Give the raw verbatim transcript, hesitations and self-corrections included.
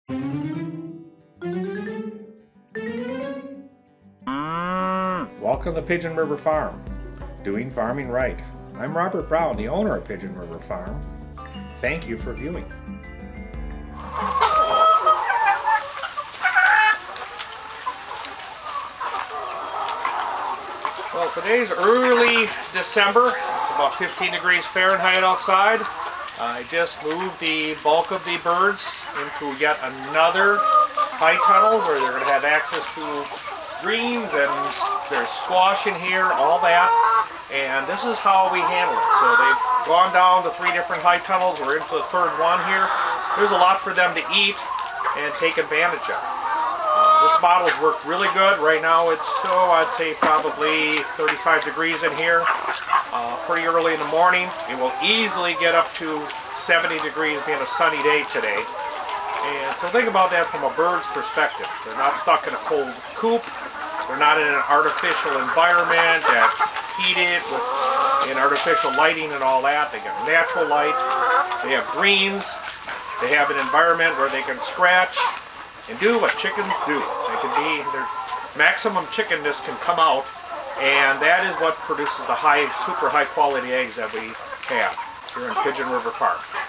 Welcome to Pigeon River Farm, doing farming right. I'm Robert Brown, the owner of Pigeon River Farm. Thank you for viewing. Well, today's early December. It's about fifteen degrees Fahrenheit outside. I just moved the bulk of the birds into yet another high tunnel where they're going to have access to greens, and there's squash in here, all that. And this is how we handle it. So they've gone down to three different high tunnels. We're into the third one here. There's a lot for them to eat and take advantage of. Uh, this model's worked really good. Right now it's, so I'd say probably thirty-five degrees in here. Uh, pretty early in the morning. It will easily get up to seventy degrees being a sunny day today. And so think about that from a bird's perspective. They're not stuck in a cold coop. They're not in an artificial environment that's heated with in artificial lighting and all that. They get natural light. They have greens. They have an environment where they can scratch and do what chickens do. They can be, their maximum chickenness can come out, and that is what produces the high, super high quality eggs that we have here in Pigeon River Farm.